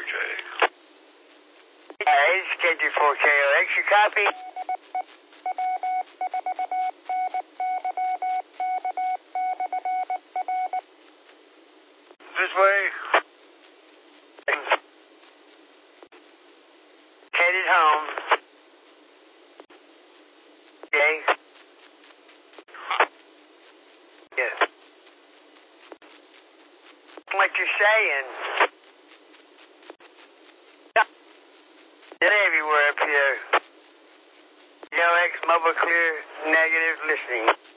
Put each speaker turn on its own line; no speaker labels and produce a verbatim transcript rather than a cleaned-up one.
J.
Yeah, it's K two four K O X. You copy?
This way.
Headed home. Okay. Yeah. What you're saying? It's everywhere up here. K O X mobile clear, negative listening.